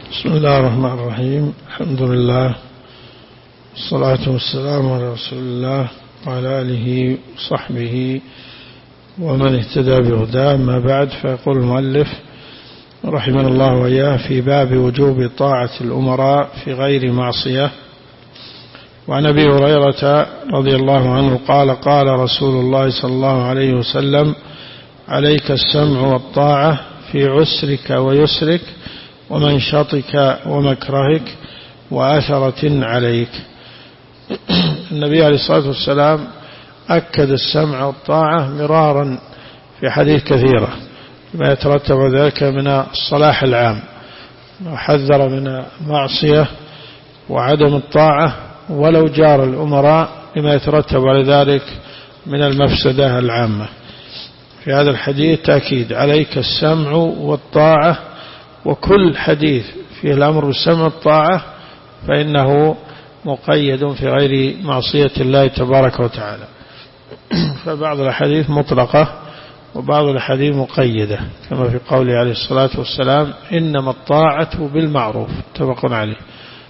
بسم الله الرحمن الرحيم. الحمد لله والصلاة والسلام على رسول الله وعلى آله وصحبه ومن اهتدى بهداه. ما بعد، فيقول المؤلف رحمه الله وإياه في باب وجوب طاعة الأمراء في غير معصية. وعن أبي هريرة رضي الله عنه قال قال رسول الله صلى الله عليه وسلم: عليك السمع والطاعة في عسرك ويسرك ومنشطك ومكرهك وآثرة عليك. النبي عليه الصلاة والسلام أكد السمع والطاعة مرارا في حديث كثيرة ما يترتب ذلك من الصلاح العام، وحذر من المعصية وعدم الطاعة ولو جار الأمراء لما يترتب على ذلك من المفسدة العامة. في هذا الحديث تأكيد عليك السمع والطاعة، وكل حديث فيه الأمر بالسمع والطاعة فإنه مقيد في غير معصية الله تبارك وتعالى. فبعض الحديث مطلقة وبعض الحديث مقيدة، كما في قوله عليه الصلاة والسلام: إنما الطاعة بالمعروف، متفق عليه.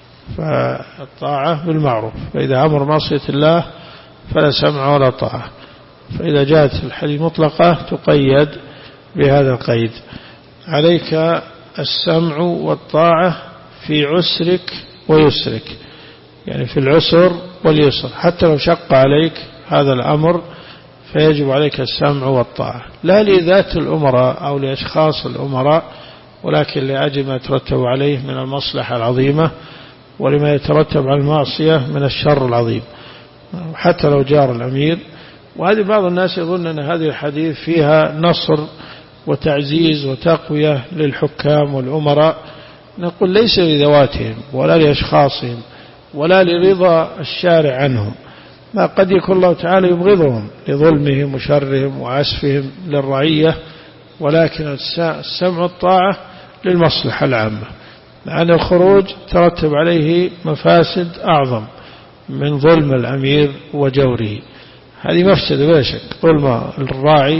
فالطاعة بالمعروف، فإذا أمر معصية الله فلا سمع ولا طاعة. فإذا جاءت الحديث مطلقة تقيد بهذا القيد: عليك السمع والطاعة في عسرك ويسرك، يعني في العسر واليسر، حتى لو شق عليك هذا الأمر فيجب عليك السمع والطاعة، لا لذات الأمراء أو لأشخاص الأمراء، ولكن لأجل ما يترتب عليه من المصلحة العظيمة ولما يترتب على المعصية من الشر العظيم، حتى لو جار الأمير. وهذه بعض الناس يظن أن هذه الحديث فيها نصر وتعزيز وتقوية للحكام والأمراء. نقول ليس لذواتهم ولا لأشخاصهم ولا لرضا الشارع عنهم، ما قد يكون الله تعالى يبغضهم لظلمهم وشرهم وعسفهم للرعية، ولكن السمع والطاعة للمصلحة العامة، لأن الخروج ترتب عليه مفاسد أعظم من ظلم الأمير وجوره. هذه مفسدة بلا شك، ظلم الراعي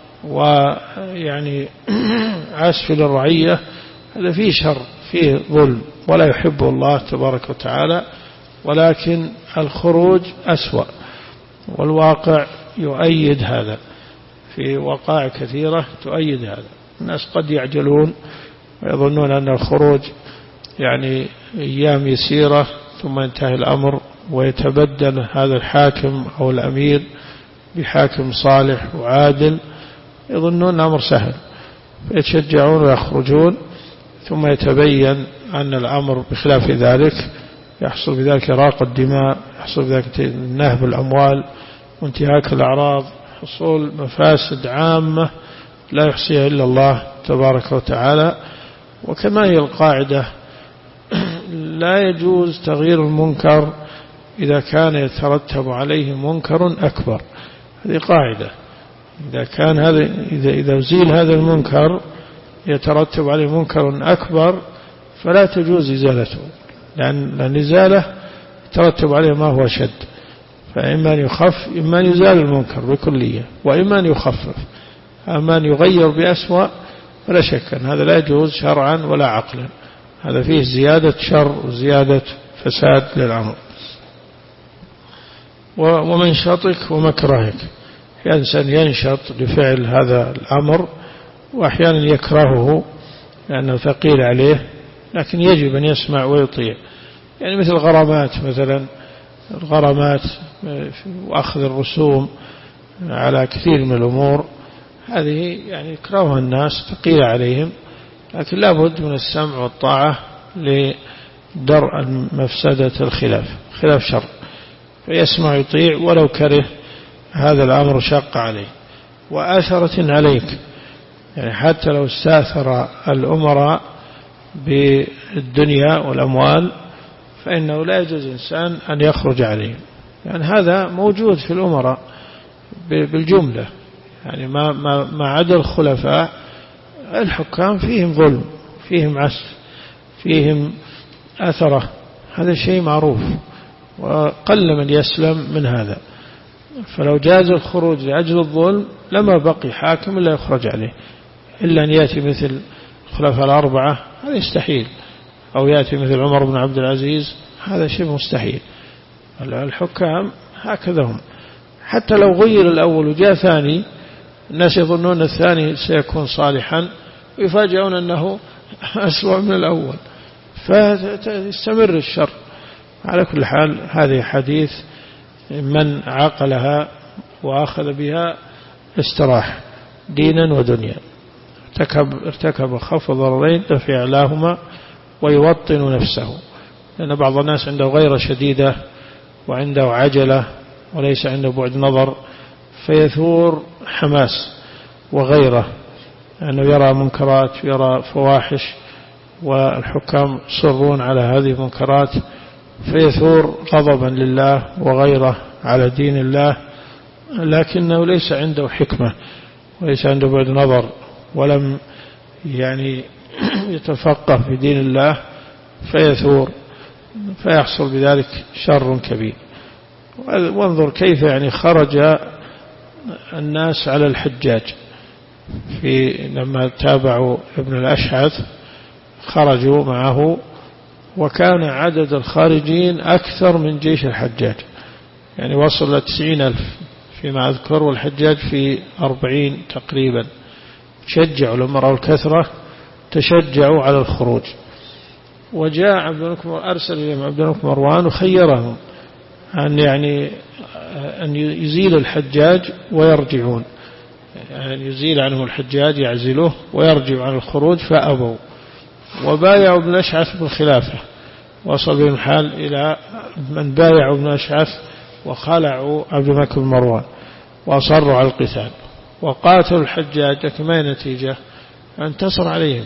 ويعني عسف للرعية، هذا فيه شر، فيه ظلم ولا يحبه الله تبارك وتعالى، ولكن الخروج أسوأ، والواقع يؤيد هذا، في وقائع كثيرة تؤيد هذا. الناس قد يعجلون ويظنون أن الخروج يعني أيام يسيرة ثم ينتهي الأمر ويتبدل هذا الحاكم أو الأمير بحاكم صالح وعادل، يظنون أمر سهل فيتشجعون ويخرجون، ثم يتبين أن الأمر بخلاف ذلك، يحصل بذلك إراقة الدماء، يحصل بذلك نهب الأموال وانتهاك الأعراض، حصول مفاسد عامة لا يحصيها إلا الله تبارك وتعالى. وكما هي القاعدة: لا يجوز تغيير المنكر إذا كان يترتب عليه منكر أكبر. هذه قاعدة، إذا كان هذا إذا أزيل هذا المنكر يترتب عليه منكر أكبر فلا تجوز إزالته، لأن الإزالة يترتب عليه ما هو شد، فإما أن يخف، إما أن يزال المنكر بكلية، وإما أن يخفف. أما أن يغير بأسوأ فلا شك أن هذا لا يجوز شرعا ولا عقلا، هذا فيه زيادة شر وزيادة فساد للأمر. ومنشطك ومكرهك، إنسان ينشط لفعل هذا الأمر وأحيانا يكرهه لأنه ثقيل عليه، لكن يجب أن يسمع ويطيع، يعني مثل الغرامات مثلا، الغرامات وأخذ الرسوم على كثير من الأمور، هذه يعني يكرهها الناس، ثقيلة عليهم، لكن لا بد من السمع والطاعة لدرء مفسدة خلاف شر، فيسمع يطيع ولو كره هذا الأمر شق عليه. وآثرة عليك، يعني حتى لو استاثر الأمراء بالدنيا والأموال فإنه لا يجوز إنسان أن يخرج عليهم، يعني هذا موجود في الأمراء بالجملة، يعني ما عدا الخلفاء الحكام فيهم ظلم، فيهم عسف، فيهم أثرة، هذا شيء معروف وقل من يسلم من هذا. فلو جاز الخروج لأجل الظلم لما بقي حاكم إلا يخرج عليه، إلا أن يأتي مثل الخلفاء الأربعة، هذا يستحيل، أو يأتي مثل عمر بن عبد العزيز، هذا شيء مستحيل. الحكام هكذا هم، حتى لو غير الأول وجاء ثاني الناس يظنون الثاني سيكون صالحا ويفاجئون أنه أسوأ من الأول، فيستمر الشر. على كل حال هذه حديث من عقلها وأخذ بها استراح دينا ودنيا. ارتكب خف ضررين دفع لاهما ويوطن نفسه، لأن بعض الناس عنده غيرة شديدة وعنده عجلة وليس عنده بعد نظر، فيثور حماس وغيرة أنه يرى منكرات ويرى فواحش، والحكام يصرون على هذه المنكرات، فيثور غضبا لله وغيرة على دين الله، لكنه ليس عنده حكمة وليس عنده بعد نظر ولم يتفقه في دين الله، فيثور فيحصل بذلك شر كبير. وانظر كيف خرج الناس على الحجاج لما تابعوا ابن الأشعث خرجوا معه، وكان عدد الخارجين أكثر من جيش الحجاج، وصل 90,000 فيما أذكر، والحجاج في 40 تقريبا. شجعوا لما رأوا الكثرة تشجعوا على الخروج، وجاء أرسل إليهم عبد الملك مروان وخيرهم أن يزيل الحجاج ويرجعون، يزيل عنه الحجاج يعزله ويرجع عن الخروج، فأبوا وبايعوا ابن أشعث بالخلافة. وصل بهم الحال إلى من بايعوا ابن أشعث وخلعوا عبد الملك مروان وأصروا على القتال وقاتلوا الحجاج، لكن ما النتيجة؟ انتصر عليهم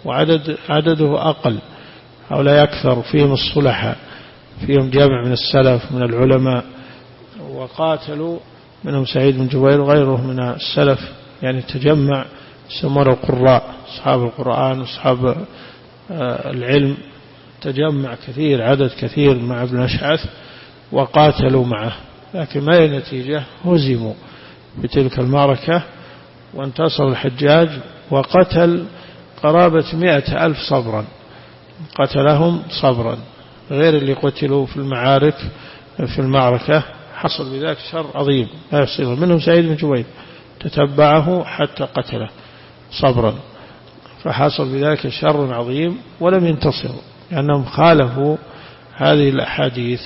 وعدده أقل، هؤلاء أكثر، فيهم الصلحاء، فيهم جامع من السلف من العلماء، وقاتلوا منهم سعيد بن جبير وغيره من السلف، تجمع، سمر القراء، أصحاب القرآن وأصحاب العلم، تجمع كثير، عدد كثير مع ابن أشعث وقاتلوا معه، لكن ما هي النتيجة؟ هزموا بتلك المعركة وانتصر الحجاج، وقتل قرابة 100,000 صبرا، قتلهم صبرا غير اللي قتلوا في المعارك في المعركة. حصل بذلك شر عظيم لا يحصيه، منهم سعيد بن جبير تتبعه حتى قتله صبرا، فحصل بذلك شر عظيم ولم ينتصروا لأنهم خالفوا هذه الأحاديث،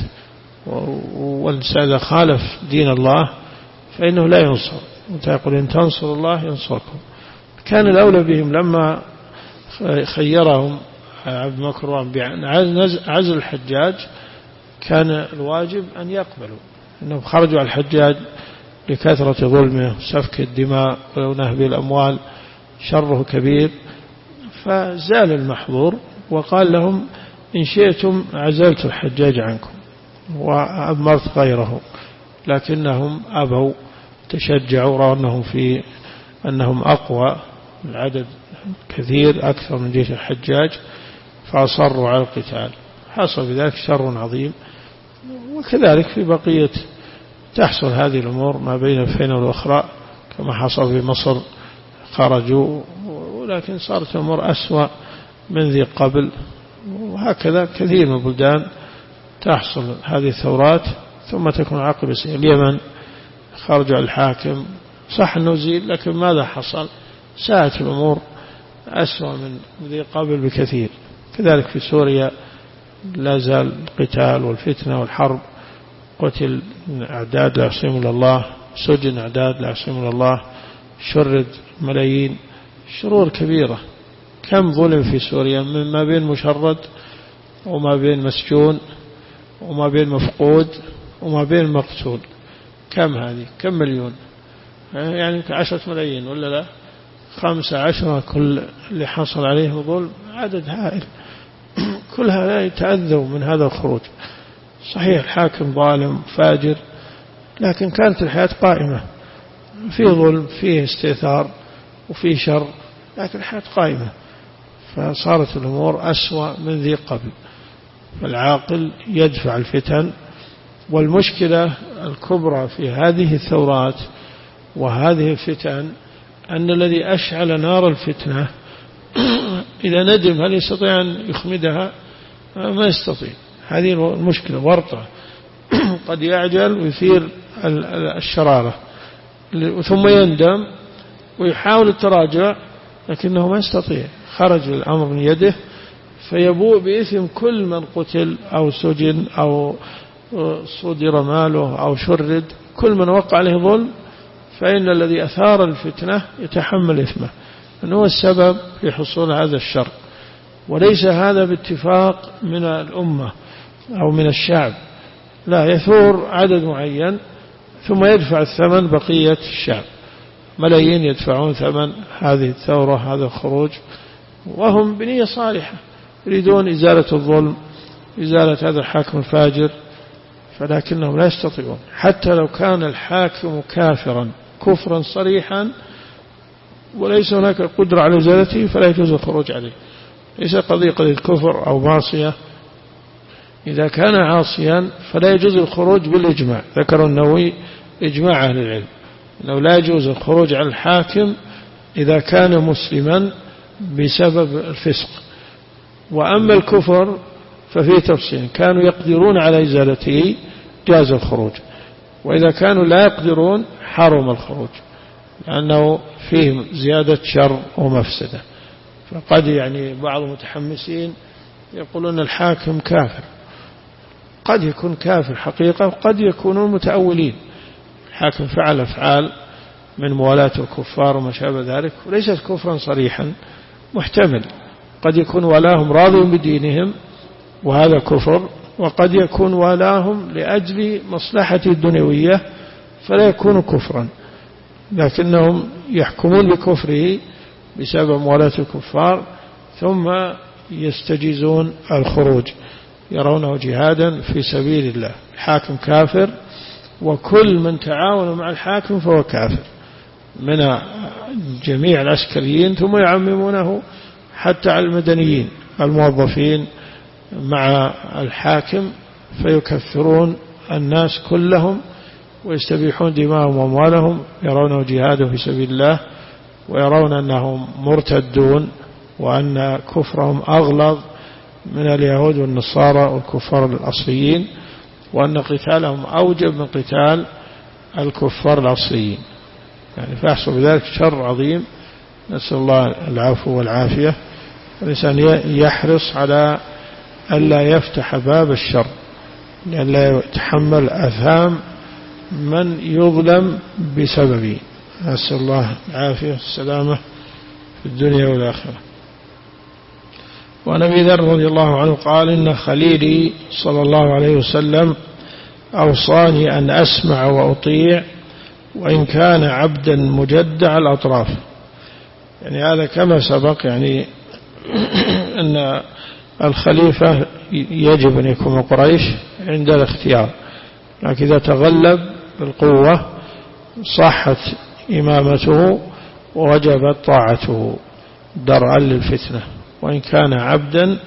والإنسان خالف دين الله فإنه لا ينصر. وتقول إن تنصر الله ينصركم. كان الأولى بهم لما خيرهم عبد المكروان بعزل الحجاج، كان الواجب أن يقبلوا، أنهم خرجوا على الحجاج لكثرة ظلمه سفك الدماء ونهب الأموال، شره كبير، فزال المحظور وقال لهم إن شئتم عزلت الحجاج عنكم وأمرت غيره، لكنهم أبوا، تشجعوا، رأوا أنهم أقوى، العدد كثير أكثر من جيش الحجاج، فأصروا على القتال. حصل بذلك شر عظيم. وكذلك في بقية تحصل هذه الأمور ما بين الفين والأخرى، كما حصل في مصر، خرجوا ولكن صارت الأمور أسوأ من ذي قبل. وهكذا كثير من البلدان تحصل هذه الثورات ثم تكون عاقبة سيئة. اليمن خرج الحاكم، صح أنه زيل، لكن ماذا حصل؟ ساءت الأمور أسوأ من ذي قبل بكثير. كذلك في سوريا لا زال القتال والفتنة والحرب، قتل أعداد لا يعصمهم إلا الله، سجن أعداد لا يعصمهم إلا الله، شرد ملايين، شرور كبيرة. كم ظلم في سوريا، من ما بين مشرد وما بين مسجون وما بين مفقود وما بين مقتول، كم هذه؟ كم مليون؟ 10 ملايين ولا لا؟ 15 كل اللي حصل عليه ظلم، عدد هائل. كل هؤلاء يتأذوا من هذا الخروج. صحيح الحاكم ظالم فاجر، لكن كانت الحياة قائمة، في ظلم، فيه استئثار وفيه شر، لكن الحياة قائمة، فصارت الأمور أسوأ من ذي قبل. فالعاقل يدفع الفتن. والمشكلة الكبرى في هذه الثورات وهذه الفتن أن الذي أشعل نار الفتنة إذا ندم هل يستطيع أن يخمدها؟ ما يستطيع. هذه المشكلة، ورطة. قد يعجل ويثير الشرارة ثم يندم ويحاول التراجع لكنه ما يستطيع، خرج الأمر من يده، فيبوء بإثم كل من قتل أو سجن أو صدر ماله أو شرد. كل من وقع عليه ظلم فإن الذي أثار الفتنة يتحمل إثمه، أنه هو السبب في حصول هذا الشر. وليس هذا باتفاق من الأمة أو من الشعب، لا، يثور عدد معين ثم يدفع الثمن بقية الشعب. ملايين يدفعون ثمن هذه الثورة، هذا الخروج، وهم بنية صالحة يريدون إزالة الظلم، إزالة هذا الحاكم الفاجر، فلكنهم لا يستطيعون. حتى لو كان الحاكم كافرا كفرا صريحا وليس هناك قدرة على إزالته فلا يجوز الخروج عليه. ليس قضية كفر أو معصية. إذا كان عاصيا فلا يجوز الخروج بالإجماع. ذكر النووي إجماع أهل العلم أنه لا يجوز الخروج على الحاكم إذا كان مسلما بسبب الفسق. وأما الكفر ففيه تفصيل، كانوا يقدرون على إزالته جاز الخروج، وإذا كانوا لا يقدرون حرم الخروج، لأنه فيه زيادة شر ومفسدة. فقد بعض المتحمسين يقولون الحاكم كافر، قد يكون كافر حقيقة وقد يكونون متأولين. الحاكم فعل أفعال من موالاة الكفار وما شابه ذلك وليست كفرا صريحا، محتمل. قد يكون ولاهم راضي بدينهم وهذا كفر، وقد يكون ولاهم لأجل مصلحة الدنيوية فلا يكون كفرا، لكنهم يحكمون بكفره بسبب موالاة الكفار ثم يستجيزون الخروج، يرونه جهادا في سبيل الله. الحاكم كافر، وكل من تعاون مع الحاكم فهو كافر من جميع العسكريين، ثم يعممونه حتى على المدنيين الموظفين مع الحاكم، فيكفرون الناس كلهم ويستبيحون دماءهم وأموالهم، يرونه جهادا في سبيل الله، ويرون أنهم مرتدون وأن كفرهم أغلظ من اليهود والنصارى والكفار الأصليين، وأن قتالهم أوجب من قتال الكفار الأصليين. فيحصل بذلك شر عظيم، نسأل الله العفو والعافية. الإنسان يحرص على ألا يفتح باب الشر، لأن لا يتحمل أثام من يظلم بسببه. نسأل الله العافية والسلامة في الدنيا والآخرة. وعن أبي ذر رضي الله عنه قال: إن خليلي صلى الله عليه وسلم أوصاني أن أسمع وأطيع وإن كان عبدا مجدع الأطراف. هذا كما سبق، أن الخليفة يجب أن يكون قريش عند الاختيار، لكن إذا تغلب بالقوة صحت إمامته ووجبت طاعته درءا للفتنة. وإن كان عبدا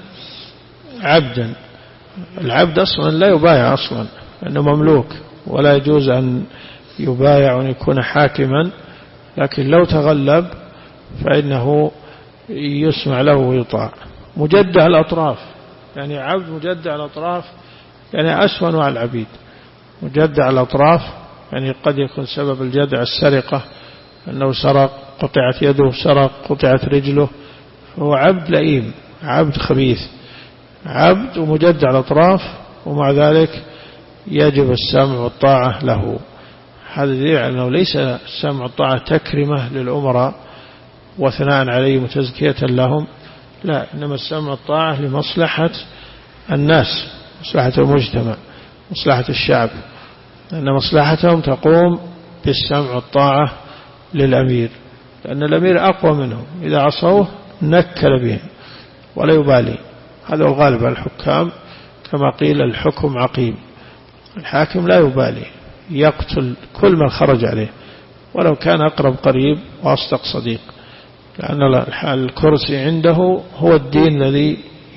العبد أصلا لا يبايع أصلا لأنه مملوك، ولا يجوز أن يبايع وأن يكون حاكما، لكن لو تغلب فإنه يسمع له ويطاع. مجدع الأطراف، عبد مجدع الأطراف أسوأ على العبيد. مجدع الأطراف قد يكون سبب الجدع السرقة، أنه سرق قطعت يده، سرق قطعت رجله، فهو عبد لئيم، عبد خبيث، عبد ومجدع الأطراف، ومع ذلك يجب السمع والطاعة له. هذا دليل أنه ليس السمع والطاعة تكرمة للأمراء وثناء عليهم وتزكية لهم، لا، إنما السمع والطاعة لمصلحة الناس، مصلحة المجتمع، مصلحة الشعب، لأن مصلحتهم تقوم بالسمع والطاعة للأمير، لأن الأمير أقوى منهم، إذا عصوه نكل بهم ولا يبالي. هذا الغالب على الحكام، كما قيل الحكم عقيم. الحاكم لا يبالي، يقتل كل من خرج عليه ولو كان أقرب قريب وأصدق صديق، لأن الكرسي عنده هو الدين الذي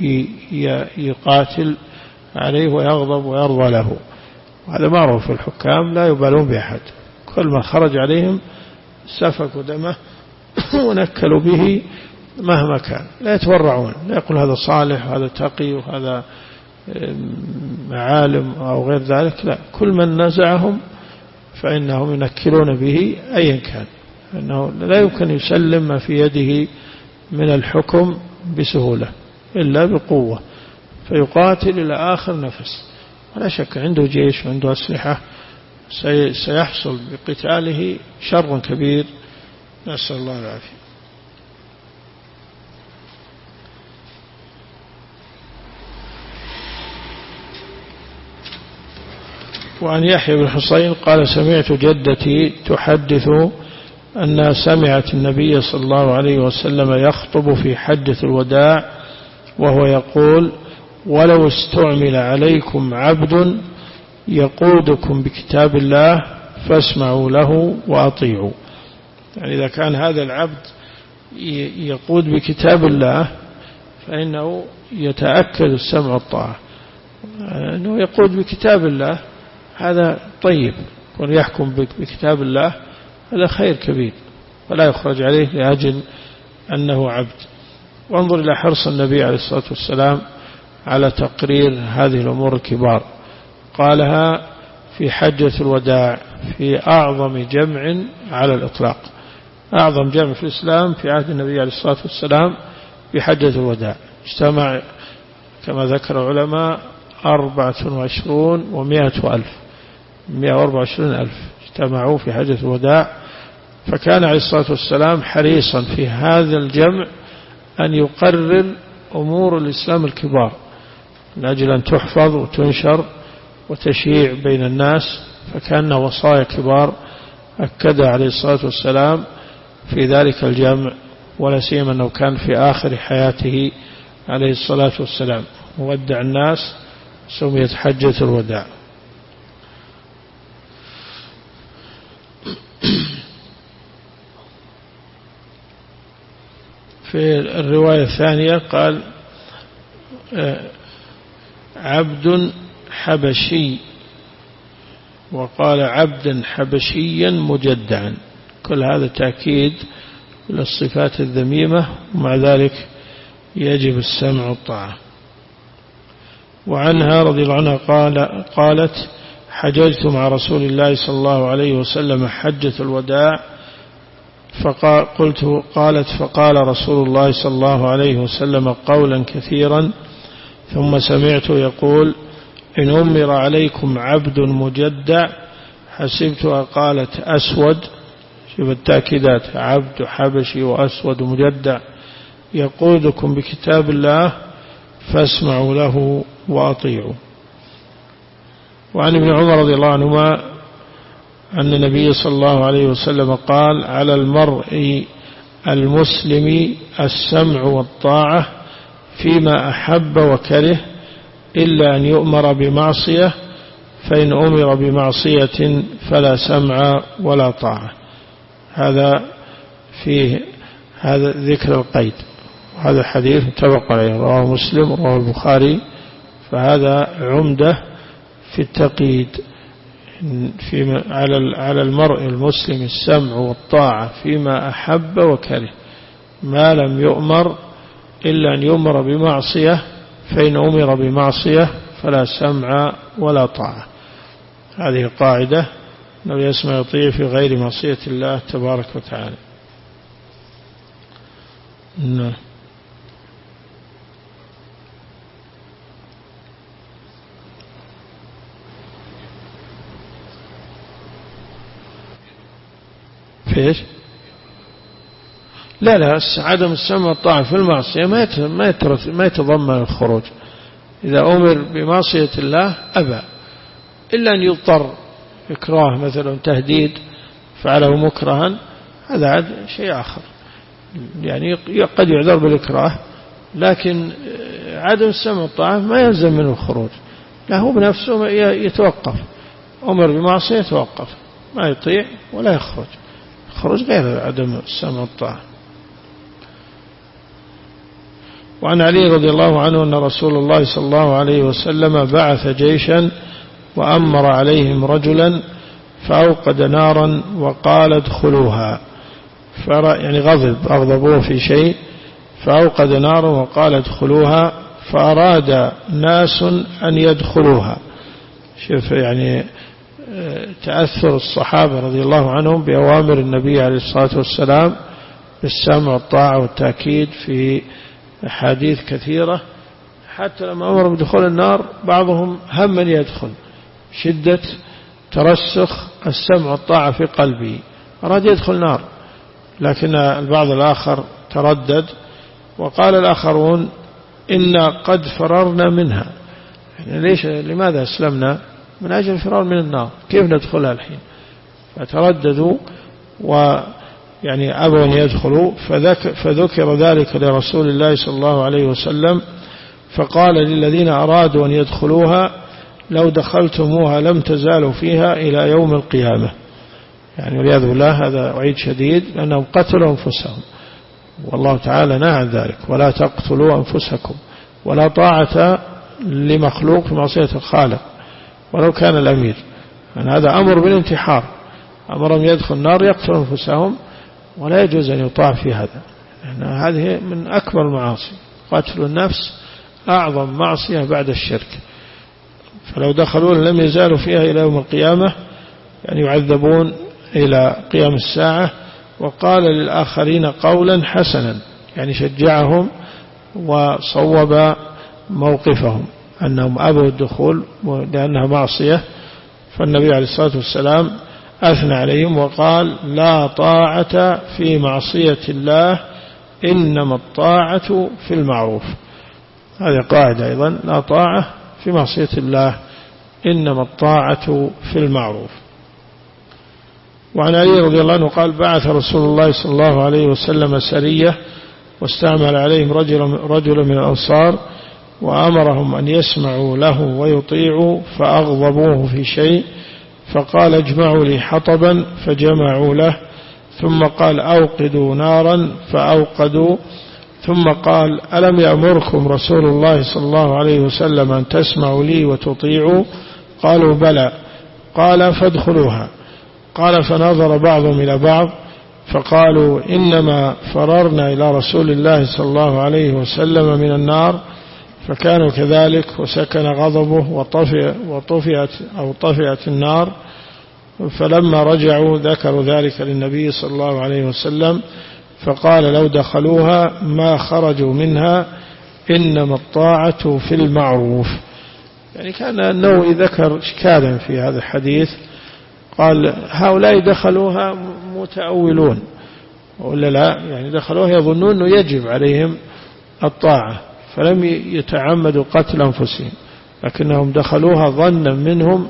يقاتل عليه ويغضب ويرضى له. وهذا معروف في الحكام، لا يبالون بأحد، كل من خرج عليهم سفكوا دمه ونكلوا به مهما كان، لا يتورعون، لا يقول هذا صالح وهذا تقي وهذا عالم أو غير ذلك، لا، كل من نزعهم فإنهم ينكلون به أيا كان، أنه لا يمكن يسلم ما في يده من الحكم بسهولة إلا بقوة، فيقاتل إلى آخر نفس، ولا شك عنده جيش وعنده أسلحة، سيحصل بقتاله شر كبير، نسأل الله العافية. وعن يحيى بن حسين قال سمعت جدتي تحدث أنها سمعت النبي صلى الله عليه وسلم يخطب في حجة الوداع وهو يقول ولو استعمل عليكم عبد يقودكم بكتاب الله فاسمعوا له وأطيعوا. يعني إذا كان هذا العبد يقود بكتاب الله فإنه يتأكد السمع والطاعة، أنه يقود بكتاب الله هذا طيب، ويحكم بكتاب الله هذا خير كبير، ولا يخرج عليه لأجل أنه عبد. وانظر إلى حرص النبي عليه الصلاة والسلام على تقرير هذه الأمور الكبار، قالها في حجة الوداع في أعظم جمع على الإطلاق، أعظم جمع في الإسلام في عهد النبي عليه الصلاة والسلام في حجة الوداع، اجتمع كما ذكر العلماء 24 و100 ألف، 124 ألف اجتمعوا في حجة الوداع. فكان عليه الصلاة والسلام حريصا في هذا الجمع أن يقرر أمور الإسلام الكبار من أجل أن تحفظ وتنشر وتشيع بين الناس، فكان وصايا كبار أكد عليه الصلاة والسلام في ذلك الجمع، ولا سيما أنه كان في آخر حياته عليه الصلاة والسلام مودع الناس، سميت حجة الوداع. في الرواية الثانية قال عبد حبشي، وقال عبدا حبشيا مجدعا، كل هذا تأكيد للصفات الذميمة، ومع ذلك يجب السمع والطاعة. وعنها رضي الله عنها قالت حججت مع رسول الله صلى الله عليه وسلم حجة الوداع، قالت فقال رسول الله صلى الله عليه وسلم قولا كثيرا ثم سمعت يقول إن أمر عليكم عبد مجدع، حسبتها قالت أسود، شوف التأكيدات، عبد حبشي وأسود مجدع يقودكم بكتاب الله فاسمعوا له وأطيعوا. وعن ابن عمر رضي الله عنهما أن النبي صلى الله عليه وسلم قال على المرء المسلم السمع والطاعة فيما أحب وكره إلا أن يؤمر بمعصية، فإن أمر بمعصية فلا سمع ولا طاعة. هذا فيه هذا ذكر القيد، وهذا حديث متفق عليه، رواه مسلم ورواه البخاري، فهذا عمدة في التقييد على المرء المسلم السمع والطاعة فيما أحب وكره ما لم يؤمر إلا أن يؤمر بمعصية، فإن أمر بمعصية فلا سمع ولا طاعة. هذه قاعدة أنه يسمع يطيع في غير معصية الله تبارك وتعالى. نعم. فيش؟ لا عدم السمع والطاعة في المعصية ما يتضمن الخروج. إذا أمر بمعصية الله أبى، إلا أن يضطر إكراه مثلا تهديد فعله مكرها، هذا شيء آخر، يعني قد يعذر بالإكراه، لكن عدم السمع والطاعة ما يلزم منه الخروج، لا هو بنفسه يتوقف، أمر بمعصية يتوقف، ما يطيع ولا يخرج، خروج غير عدم السمع والطاعة. وعن علي رضي الله عنه أن رسول الله صلى الله عليه وسلم بعث جيشا وأمر عليهم رجلا فأوقد نارا وقال ادخلوها، يعني أغضبوه في شيء فأوقد نارا وقال ادخلوها، فأراد ناس أن يدخلوها. شوف يعني تأثر الصحابة رضي الله عنهم بأوامر النبي عليه الصلاة والسلام بالسمع والطاعة والتأكيد في أحاديث كثيرة، حتى لما أمر بدخول النار بعضهم هم من يدخل، شدة ترسخ السمع والطاعة في قلبه، أراد يدخل نار، لكن البعض الآخر تردد، وقال الآخرون إنا قد فررنا منها. يعني لماذا أسلمنا؟ من أجل الفرار من النار، كيف ندخلها الحين؟ فترددوا ويعني أبوا أن يدخلوا، فذكر ذلك لرسول الله صلى الله عليه وسلم، فقال للذين أرادوا أن يدخلوها لو دخلتموها لم تزالوا فيها إلى يوم القيامة. يعني والعياذ بالله هذا وعيد شديد، لأنهم قتلوا أنفسهم، والله تعالى نهى عن ذلك: ولا تقتلوا أنفسكم، ولا طاعة لمخلوق في معصية الخالق ولو كان الأمير. يعني هذا أمر بالانتحار، أمرهم يدخل النار يقتل أنفسهم، ولا يجوز أن يطاع في هذا، يعني هذه من أكبر المعاصي، قتل النفس أعظم معصية بعد الشرك. فلو دخلوا لم يزالوا فيها إلى يوم القيامة، يعني يعذبون إلى قيام الساعة. وقال للآخرين قولا حسنا، يعني شجعهم وصوب موقفهم أنهم أبوا الدخول لأنها معصية. فالنبي عليه الصلاة والسلام أثنى عليهم وقال: لا طاعة في معصية الله، إنما الطاعة في المعروف. هذه قاعدة أيضا: لا طاعة في معصية الله، إنما الطاعة في المعروف. وعن علي رضي الله عنه قال: بعث رسول الله صلى الله عليه وسلم سرية، واستعمل عليهم رجل من الأنصار، وأمرهم أن يسمعوا له ويطيعوا، فأغضبوه في شيء، فقال: اجمعوا لي حطبا، فجمعوا له، ثم قال: أوقدوا نارا، فأوقدوا، ثم قال: ألم يأمركم رسول الله صلى الله عليه وسلم أن تسمعوا لي وتطيعوا؟ قالوا: بلى. قال: فادخلوها. قال: فنظر بعضهم إلى بعض فقالوا: إنما فررنا إلى رسول الله صلى الله عليه وسلم من النار. فكانوا كذلك، وسكن غضبه طفئت النار. فلما رجعوا ذكروا ذلك للنبي صلى الله عليه وسلم، فقال: لو دخلوها ما خرجوا منها، إنما الطاعة في المعروف. يعني كان النووي ذكر إشكالا في هذا الحديث، قال: هؤلاء دخلوها متأولون، ولا لا؟ يعني دخلوها يظنون أنه يجب عليهم الطاعة، فلم يتعمدوا قتل أنفسهم، لكنهم دخلوها ظنا منهم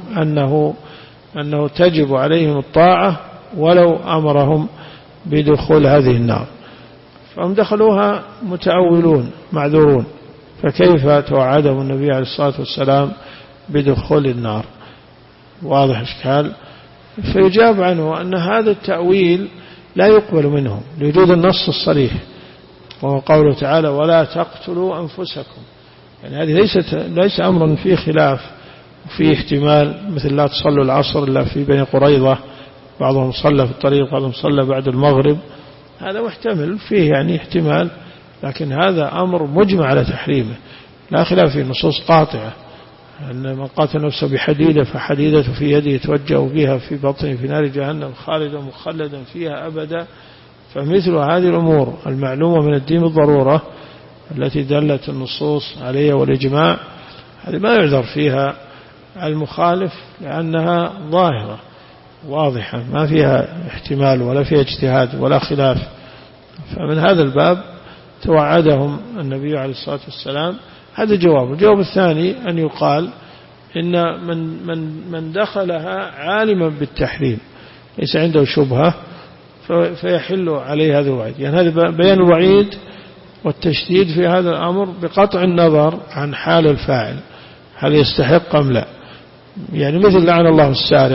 أنه تجب عليهم الطاعة ولو أمرهم بدخول هذه النار، فهم دخلوها متأولون معذورون، فكيف توعدهم النبي عليه الصلاة والسلام بدخول النار؟ واضح إشكال. فيجاب عنه أن هذا التأويل لا يقبل منهم لوجود النص الصريح، وهو قوله تعالى: ولا تقتلوا أنفسكم. يعني هذه ليس أمر فيه خلاف وفيه احتمال، مثل لا تصلوا العصر إلا في بني قريظة، بعضهم صلى في الطريق بعضهم صلى بعد المغرب، هذا محتمل فيه يعني احتمال، لكن هذا أمر مجمع على تحريمه، لا خلاف فيه، نصوص قاطعة أن من قاتل نفسه بحديدة فحديدة في يده يتوجه بها في بطنه في نار جهنم خالدا مخلدا فيها أبدا. فمثل هذه الأمور المعلومة من الدين بالضرورة التي دلت النصوص عليها والإجماع، هذه ما يعذر فيها المخالف، لأنها ظاهرة واضحة ما فيها احتمال ولا فيها اجتهاد ولا خلاف. فمن هذا الباب توعدهم النبي عليه الصلاة والسلام. هذا جواب. الجواب الثاني أن يقال إن من دخلها عالما بالتحريم ليس عنده شبهة فيحل عليه هذا الوعيد. يعني هذا بيان الوعيد والتشديد في هذا الأمر بقطع النظر عن حال الفاعل، هل يستحق أم لا. يعني مثل لعن الله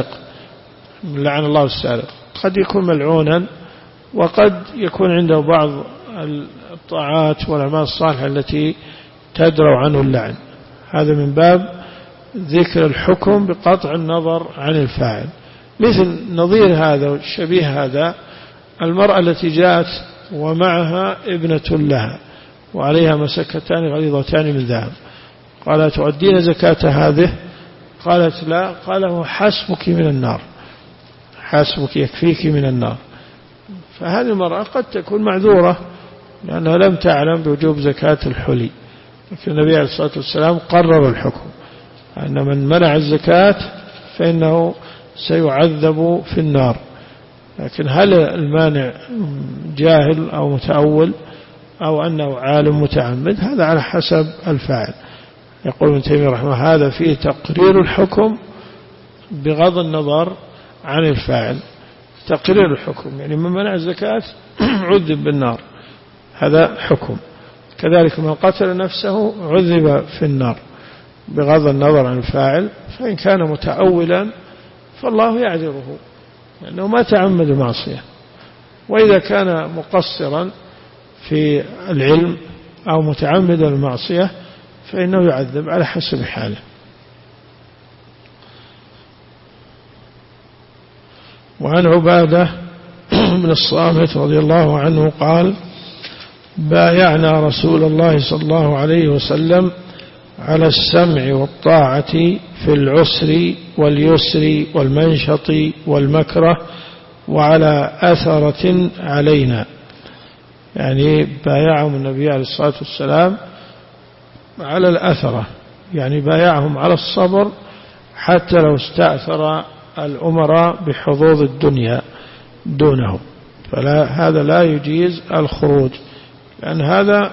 السارق قد يكون ملعونا، وقد يكون عنده بعض الطاعات والأعمال الصالحة التي تدرأ عنه اللعن. هذا من باب ذكر الحكم بقطع النظر عن الفاعل. مثل نظير هذا والشبيه هذا المرأة التي جاءت ومعها ابنة لها وعليها مسكتان غليظتان من ذهب. قال تؤدين زكاة هذه؟ قالت لا. قال هو حسبك من النار، حسبك يكفيك من النار. فهذه المرأة قد تكون معذورة لأنها لم تعلم بوجوب زكاة الحلي، لكن النبي عليه الصلاة والسلام قرر الحكم أن من منع الزكاة فإنه سيعذب في النار. لكن هل المانع جاهل أو متأول أو أنه عالم متعمد؟ هذا على حسب الفاعل. يقول ابن تيمية رحمه الله هذا فيه تقرير الحكم بغض النظر عن الفاعل. تقرير الحكم يعني من منع الزكاة عذب بالنار، هذا حكم. كذلك من قتل نفسه عذب في النار بغض النظر عن الفاعل. فإن كان متأولا فالله يعذره لأنه ما تعمد المعصية، وإذا كان مقصرا في العلم أو متعمد المعصية فإنه يعذب على حسب حاله. وعن عبادة بن الصامت رضي الله عنه قال بايعنا رسول الله صلى الله عليه وسلم على السمع والطاعة في العسر واليسر والمنشط والمكره وعلى أثرة علينا. يعني بايعهم النبي عليه الصلاة والسلام على الأثرة، يعني بايعهم على الصبر حتى لو استأثر الأمراء بحظوظ الدنيا دونهم، هذا لا يجيز الخروج، لأن هذا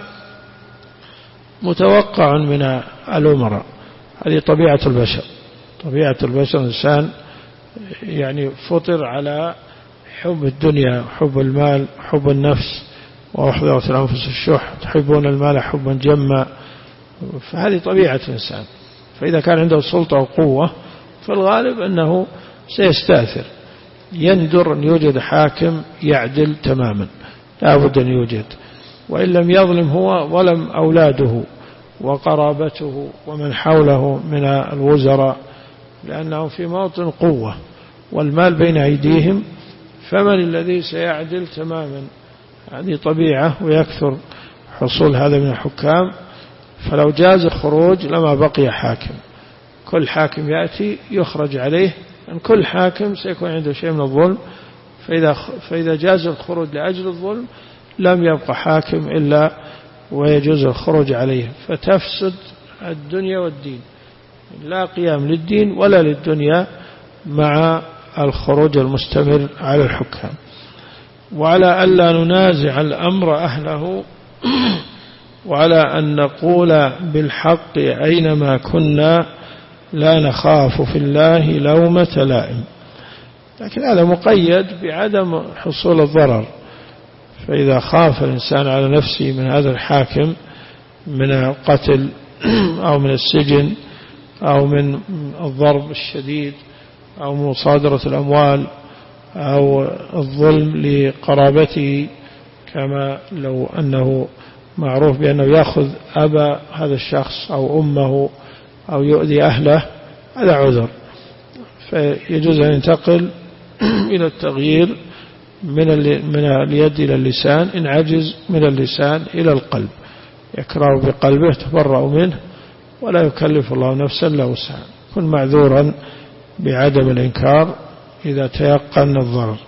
متوقع من الأمراء. هذه طبيعة البشر. طبيعة البشر الإنسان يعني فطر على حب الدنيا، حب المال، حب النفس، وأحضرت الأنفس الشح، تحبون المال حبا جما. فهذه طبيعة الإنسان. فإذا كان عنده سلطة وقوة فالغالب أنه سيستأثر. يندر أن يوجد حاكم يعدل تماما، لا بد أن يوجد، وإن لم يظلم هو ولم أولاده وقرابته ومن حوله من الوزراء، لأنهم في موطن قوة والمال بين أيديهم، فمن الذي سيعدل تماما؟ هذه طبيعة، ويكثر حصول هذا من الحكام. فلو جاز الخروج لما بقي حاكم، كل حاكم يأتي يخرج عليه، أن كل حاكم سيكون عنده شيء من الظلم. فإذا جاز الخروج لأجل الظلم لم يبقى حاكم إلا ويجوز الخروج عليه، فتفسد الدنيا والدين. لا قيام للدين ولا للدنيا مع الخروج المستمر على الحكام. وعلى ألا ننازع الأمر أهله، وعلى أن نقول بالحق أينما كنا لا نخاف في الله لومة لائم. لكن هذا مقيد بعدم حصول الضرر. فإذا خاف الإنسان على نفسه من هذا الحاكم من القتل أو من السجن أو من الضرب الشديد أو مصادرة الأموال أو الظلم لقرابته، كما لو أنه معروف بأنه يأخذ أبا هذا الشخص أو أمه أو يؤذي أهله، هذا عذر، فيجوز أن ينتقل إلى التغيير من اليد إلى اللسان، إن عجز من اللسان إلى القلب، يكره بقلبه تبرأ منه، ولا يكلف الله نفسا إلا وسعها. كن معذورا بعدم الإنكار إذا تيقن الضرر.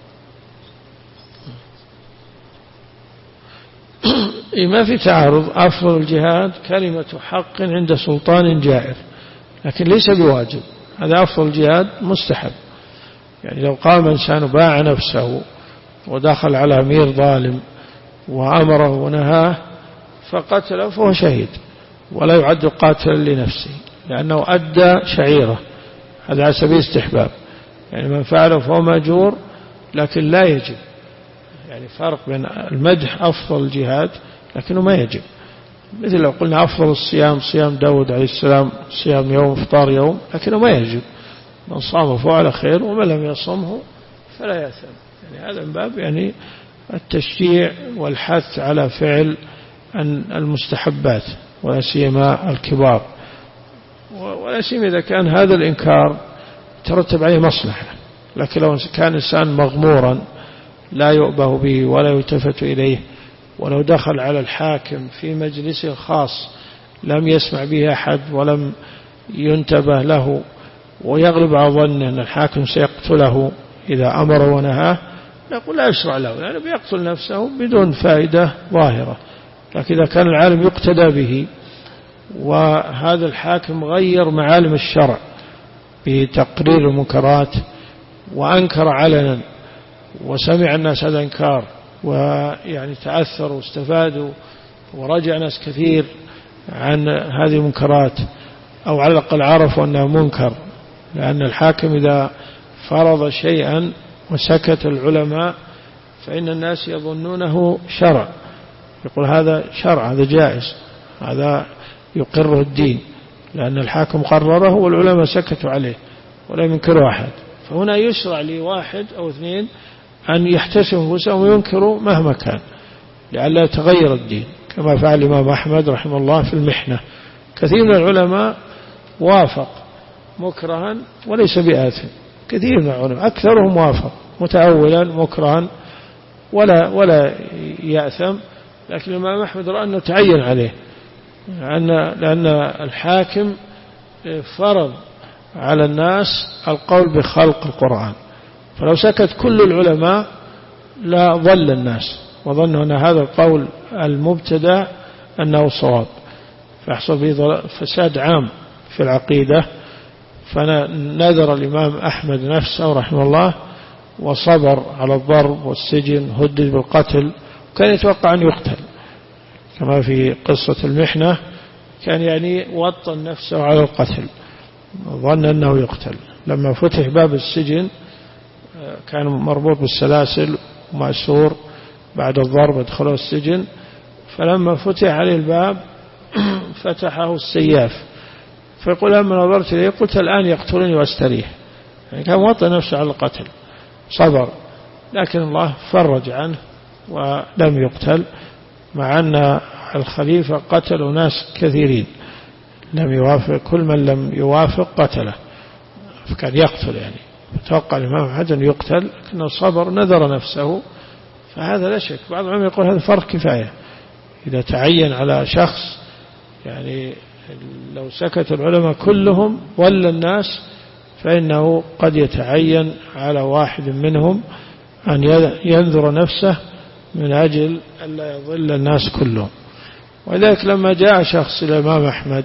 ما في تعارض. أفضل الجهاد كلمة حق عند سلطان جائر، لكن ليس بواجب. هذا أفضل الجهاد مستحب. يعني لو قام إنسان باع نفسه ودخل على أمير ظالم وأمره ونهاه فقتله فهو شهيد، ولا يعد قاتلا لنفسه، لأنه أدى شعيرة. هذا على سبيل استحباب، يعني من فعله فهو مأجور، لكن لا يجب. يعني فرق بين المدح أفضل الجهاد لكنه ما يجب. مثل لو قلنا أفضل الصيام صيام داود عليه السلام، صيام يوم افطار يوم، لكنه ما يجب. من صام فعل خير ومن لم يصمه فلا يأثم. يعني هذا من باب يعني التشجيع والحث على فعل المستحبات، ولا سيما الكبار، ولا سيما إذا كان هذا الإنكار ترتب عليه مصلحة. لكن لو كان إنسان مغمورا لا يؤبه به ولا يلتفت إليه ولو دخل على الحاكم في مجلس خاص لم يسمع به أحد ولم ينتبه له ويغلب على ظنه أن الحاكم سيقتله إذا أمر ونهاه، نقول لا يشرع له، يعني بيقتل نفسه بدون فائدة ظاهرة. لكن إذا كان العالم يقتدى به وهذا الحاكم غير معالم الشرع بتقرير المنكرات وأنكر علنا وسمع الناس هذا إنكار ويعني تأثروا واستفادوا ورجع ناس كثير عن هذه المنكرات، أو على الأقل عرفوا أنه منكر، لأن الحاكم إذا فرض شيئا وسكت العلماء فإن الناس يظنونه شرع، يقول هذا شرع، هذا جائز، هذا يقره الدين، لأن الحاكم قرره والعلماء سكتوا عليه ولم ينكروا أحد. فهنا يشرع لواحد أو اثنين أن يحتسبوا أنفسهم وينكروا مهما كان لئلا يتغير الدين، كما فعل الإمام أحمد رحمه الله في المحنة. كثير من العلماء وافق مكرها وليس بآثم، كثير من العلماء أكثرهم وافق متأولا مكرها ولا يأثم، لكن الإمام أحمد رأى أنه تعين عليه لأن الحاكم فرض على الناس القول بخلق القرآن، فلو سكت كل العلماء لا ضل الناس وظنوا أن هذا القول المبتدع أنه صواب، فيحصل به فساد عام في العقيدة. فنذر الإمام أحمد نفسه رحمه الله وصبر على الضرب والسجن، هدد بالقتل، وكان يتوقع أن يقتل كما في قصة المحنة، كان يعني وطن نفسه على القتل، ظن أنه يقتل. لما فتح باب السجن كان مربوط بالسلاسل ومأسور، بعد الضرب ادخله السجن، فلما فتح عليه الباب فتحه السياف، فيقول لما نظرت إليه قلت الآن يقتلني واستريح، يعني كان وطن نفسه على القتل، صبر، لكن الله فرج عنه ولم يقتل، مع أن الخليفة قتلوا ناس كثيرين لم يوافق، كل من لم يوافق قتله، فكان يقتل يعني، فتوقع الإمام أحمد أن يقتل، لكنه صبر نذر نفسه. فهذا لا شك، بعض العلماء يقول هذا فرق كفاية، إذا تعين على شخص يعني لو سكت العلماء كلهم ولا الناس فإنه قد يتعين على واحد منهم أن ينذر نفسه من أجل أن لا يضل الناس كلهم. ولذلك لما جاء شخص إلى الإمام أحمد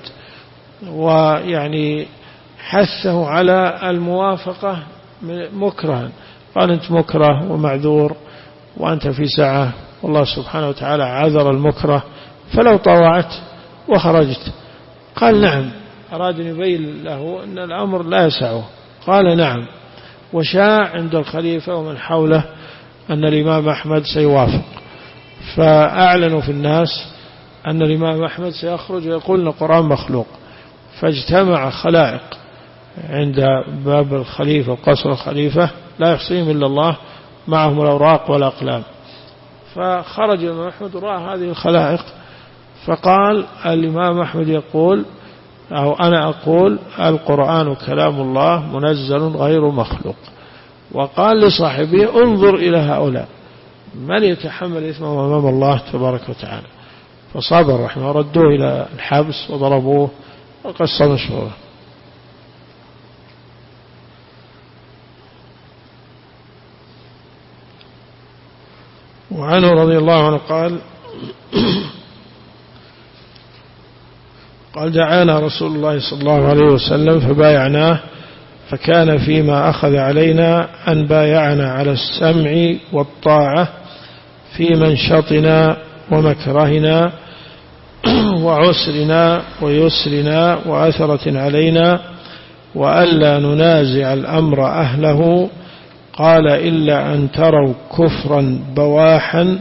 ويعني حثه على الموافقة مكرها، قال أنت مكره ومعذور وأنت في ساعة، والله سبحانه وتعالى عذر المكره، فلو طوعت وخرجت. قال نعم، أراد أن يبين له أن الأمر لا يسعه، قال نعم، وشاع عند الخليفة ومن حوله أن الإمام أحمد سيوافق، فأعلنوا في الناس أن الإمام أحمد سيخرج ويقول أن القرآن مخلوق، فاجتمع خلائق عند باب الخليفة وقصر الخليفة لا يحصيهم إلا الله، معهم الأوراق والأقلام، فخرج الإمام أحمد ورأى هذه الخلائق، فقال الإمام أحمد يقول أو أنا أقول القرآن كلام الله منزل غير مخلوق، وقال لصاحبه انظر إلى هؤلاء من يتحمل إثمه أمام الله تبارك وتعالى، فصبر رحمه، ردوه إلى الحبس وضربوه، وقصة مشهورة. وعنه رضي الله عنه قال دعانا رسول الله صلى الله عليه وسلم فبايعناه، فكان فيما أخذ علينا أن بايعنا على السمع والطاعة في منشطنا ومكرهنا وعسرنا ويسرنا وأثرة علينا، وألا ننازع الأمر أهله، قال إلا أن تروا كفرا بواحا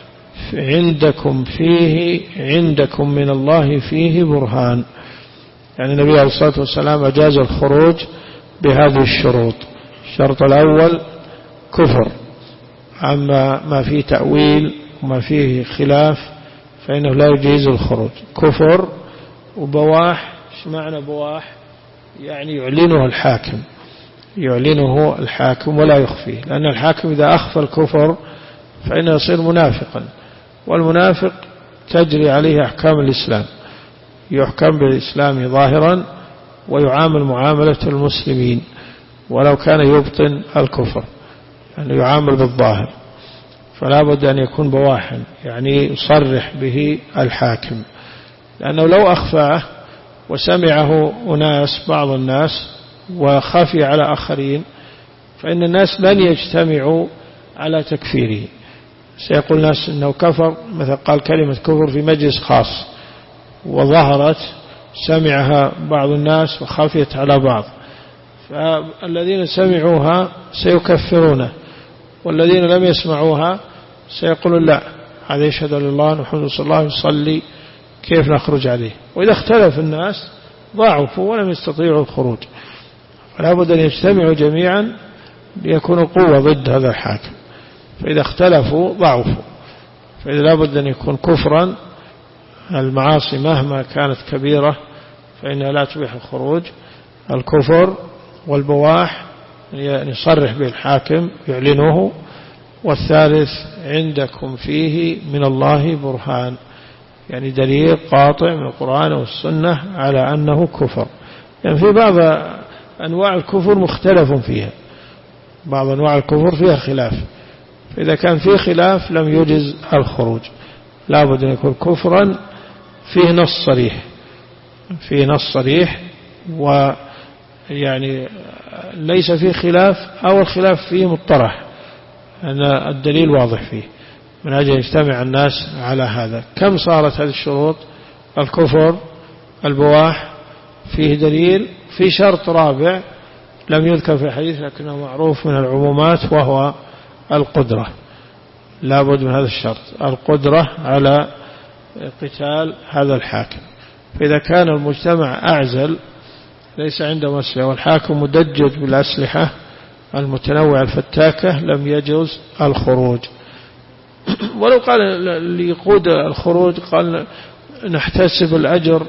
عندكم من الله فيه برهان. يعني النبي عليه الصلاة والسلام أجاز الخروج بهذه الشروط. الشرط الأول كفر، أما ما فيه تأويل وما فيه خلاف فإنه لا يجيز الخروج. كفر وبواح. ايش معنى بواح؟ يعني يعلنه الحاكم ولا يخفيه، لأن الحاكم إذا أخفى الكفر فإنه يصير منافقا، والمنافق تجري عليه أحكام الإسلام، يحكم بالإسلام ظاهرا ويعامل معاملة المسلمين ولو كان يبطن الكفر، يعني يعامل بالظاهر، فلا بد أن يكون بواحا، يعني يصرح به الحاكم، لأنه لو أخفاه وسمعه بعض الناس وخفي على آخرين فإن الناس لن يجتمعوا على تكفيره. سيقول الناس إنه كفر، مثل قال كلمة كفر في مجلس خاص وظهرت سمعها بعض الناس وخفيت على بعض، فالذين سمعوها سيكفرونه، والذين لم يسمعوها سيقولون لا، هذا يشهد أن الله محمد صلى الله عليه يصلي، كيف نخرج عليه؟ وإذا اختلف الناس ضعفوا ولم يستطيعوا الخروج، فلا بد أن يجتمعوا جميعا ليكونوا قوة ضد هذا الحاكم، فإذا اختلفوا ضعفوا، فإذا لا بد أن يكون كفرا. المعاصي مهما كانت كبيرة فإنها لا تبيح الخروج، الكفر والبواح يصرح به الحاكم يعلنه. والثالث عندكم فيه من الله برهان، يعني دليل قاطع من القرآن والسنة على أنه كفر. يعني في بعض أنواع الكفر مختلف فيها، بعض أنواع الكفر فيها خلاف، فإذا كان فيه خلاف لم يجز الخروج، لا بد أن يكون كفرا فيه نص صريح ويعني ليس فيه خلاف، أو الخلاف فيه مطرح أن الدليل واضح فيه، من أجل يجتمع الناس على هذا. كم صارت هذه الشروط؟ الكفر، البواح، فيه دليل، في شرط رابع لم يذكر في الحديث لكنه معروف من العمومات، وهو القدرة. لا بد من هذا الشرط، القدرة على قتال هذا الحاكم. فإذا كان المجتمع أعزل ليس عنده مسلحة والحاكم مدجج بالأسلحة المتنوعة الفتاكة لم يجوز الخروج. ولو قال ليقود الخروج قال نحتسب الأجر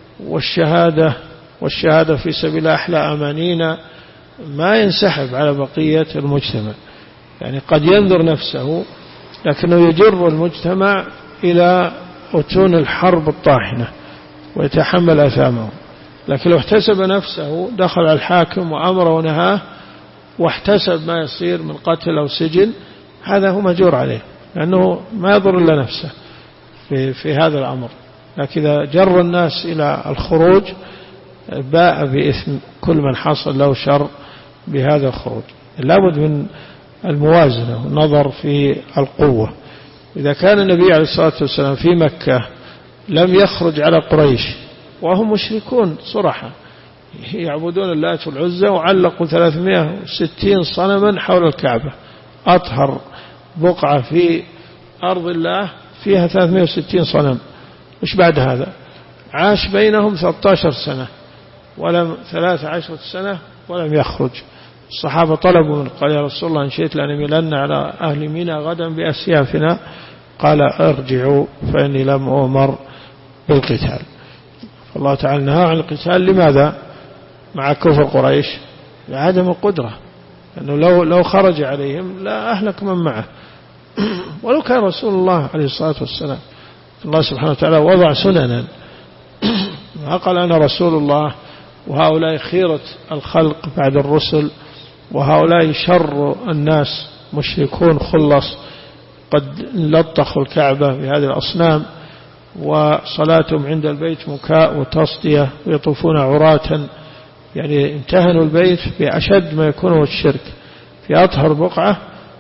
والشهادة في سبيل أحلى أمانينا، ما ينسحب على بقية المجتمع، يعني قد ينذر نفسه لكنه يجر المجتمع إلى أتون الحرب الطاحنة ويتحمل أثامه. لكن لو احتسب نفسه دخل على الحاكم وأمر ونهاه واحتسب ما يصير من قتل أو سجن، هذا هو مجور عليه، لأنه ما يضر إلا نفسه في هذا الأمر. لكن إذا جر الناس إلى الخروج باء بإثم كل من حصل له شر بهذا الخروج. لابد من الموازنة والنظر في القوة. إذا كان النبي عليه الصلاة والسلام في مكة لم يخرج على قريش وهم مشركون صرحا يعبدون اللات والعزى، وعلقوا 360 صنما حول الكعبة، أطهر بقعة في أرض الله فيها 360 صنم. وش بعد هذا؟ عاش بينهم 13 سنة ولم 13 سنة ولم يخرج. الصحابة طلبوا منه، قال يا رسول الله إن شئت لنميلن على أهل منى غدا بأسيافنا، قال ارجعوا فإني لم أؤمر بالقتال. فالله تعالى نهى عن القتال. لماذا؟ مع كفر قريش لعدم القدرة، لأنه لو خرج عليهم لا أهلك من معه. ولو كان رسول الله عليه الصلاة والسلام الله سبحانه وتعالى وضع سننا، ما قال أنا رسول الله وهؤلاء خيرة الخلق بعد الرسل، وهؤلاء شر الناس مشركون خلص قد لطخوا الكعبة بهذه الأصنام، وصلاتهم عند البيت مكاء وتصدية ويطوفون عراة، يعني امتهنوا البيت بأشد ما يكون الشرك في أطهر بقعة،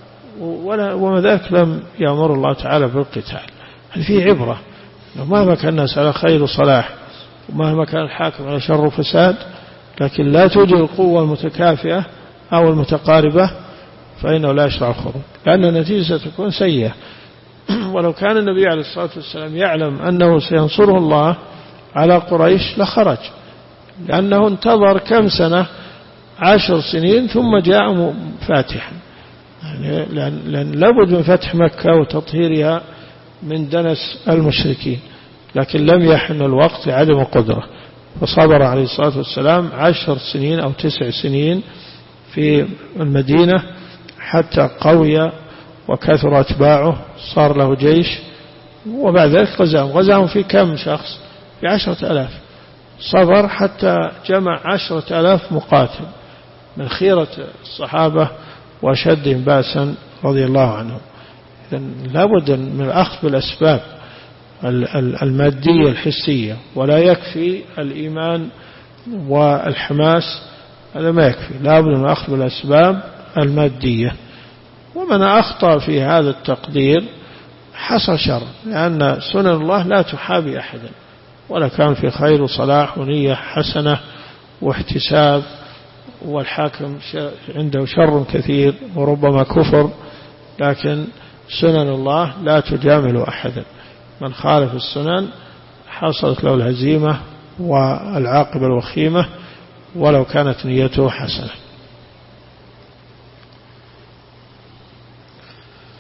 وما ذاك لم يأمر الله تعالى بالقتال. هل فيه عبرة؟ مهما كان الناس على خير وصلاح ومهما كان الحاكم على شر وفساد، لكن لا توجد القوة المتكافئة أو المتقاربة فإنه لا يشرع الخروج، لأن النتيجة ستكون سيئة. ولو كان النبي عليه الصلاة والسلام يعلم أنه سينصره الله على قريش لخرج، لأنه انتظر كم سنة 10 سنين ثم جاء فاتحا، يعني لأن لابد من فتح مكة وتطهيرها من دنس المشركين، لكن لم يحن الوقت لعدم القدرة، فصبر عليه الصلاة والسلام 10 سنين أو 9 سنين في المدينة حتى قوي وكثر أتباعه، صار له جيش وبعد ذلك غزاهم في كم شخص؟ في 10,000. صبر حتى جمع 10,000 مقاتل من خيرة الصحابة وأشدهم بأسا رضي الله عنهم. إذن لابد من الأخذ بالأسباب المادية الحسية، ولا يكفي الإيمان والحماس، هذا ما يكفي، لابد من الأخذ بالأسباب المادية. ومن أخطأ في هذا التقدير حصل شر، لأن سنن الله لا تحابي أحدا، ولا كان في خير وصلاح ونية حسنة واحتساب، والحاكم عنده شر كثير وربما كفر، لكن سنن الله لا تجامل أحدا. من خالف السنن حصلت له الهزيمة والعاقبة الوخيمة ولو كانت نيته حسنة.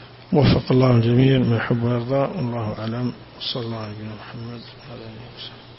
وفق الله الجميع ما يحب ويرضى، والله أعلم. صلى الله عليه وسلم.